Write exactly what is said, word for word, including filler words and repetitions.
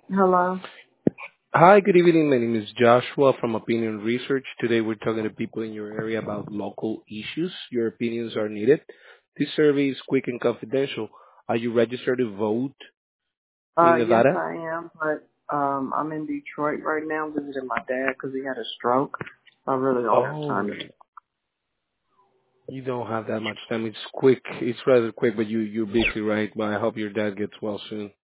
Hello. Hi, good evening. My name is Joshua from Opinion Research. Today we're talking to people in your area about local issues. Your opinions are needed. This survey is quick and confidential. Are you registered to vote Uh, in yes, Nevada? I am, but um, I'm in Detroit right now visiting my dad because he had a stroke. I really don't have time Oh, to. you don't have that much time. It's quick. It's rather quick, but you, you're busy, right? But I hope your dad gets well soon.